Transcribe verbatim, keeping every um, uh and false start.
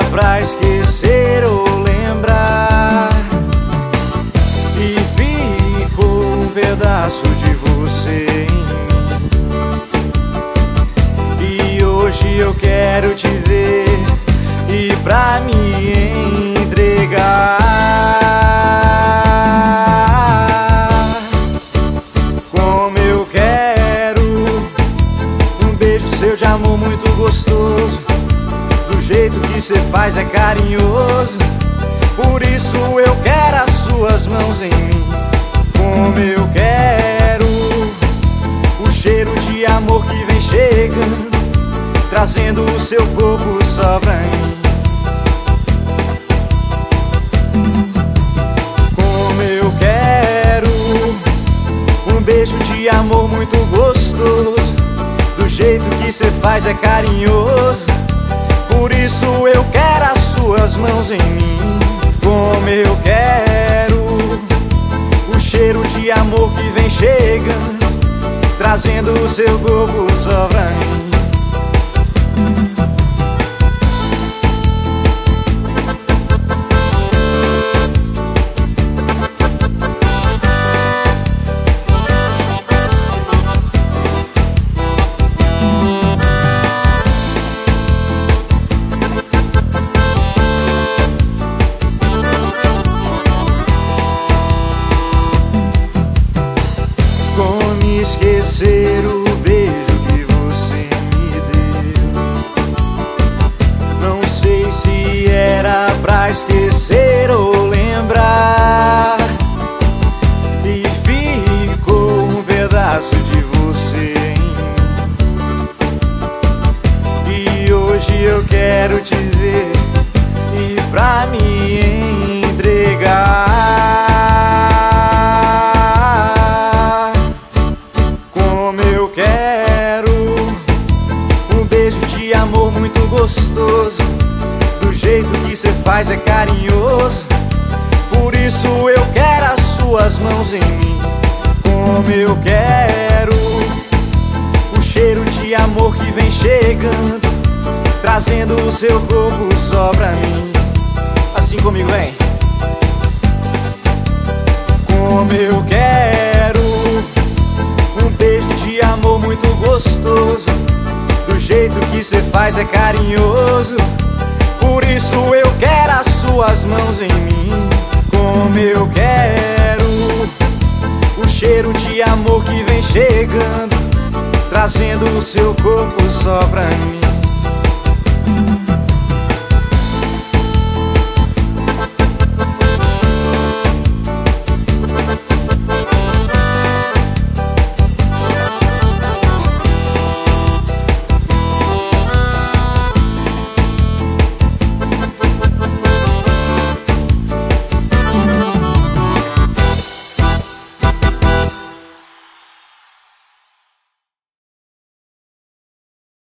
pra esquecer ou lembrar, e ficou um pedaço de você em mim. E hoje eu quero te ver e pra me entregar. Como eu quero um beijo seu de amor muito gostoso, do jeito que cê faz é carinhoso. Por isso eu quero as suas mãos em mim. Como eu quero o cheiro de amor que vem chegando, trazendo o seu corpo só pra mim. Como eu quero um beijo de amor muito gostoso, do jeito que cê faz é carinhoso. Por isso eu quero as suas mãos em mim. Como eu quero o cheiro de amor que vem chegando, trazendo o seu corpo só pra mim. Como esquecer o beijo que você me deu? Não sei se era pra esquecer ou lembrar, e ficou um pedaço de você em mim. E hoje eu quero te ver e pra me entregar. De amor muito gostoso, do jeito que cê faz é carinhoso. Por isso eu quero as suas mãos em mim. Como eu quero o cheiro de amor que vem chegando, trazendo o seu corpo só pra mim. Assim comigo, vem. Como eu quero um beijo de amor muito gostoso, do jeito que cê faz é carinhoso. Por isso eu quero as suas mãos em mim. Como eu quero o cheiro de amor que vem chegando, trazendo o seu corpo só pra mim.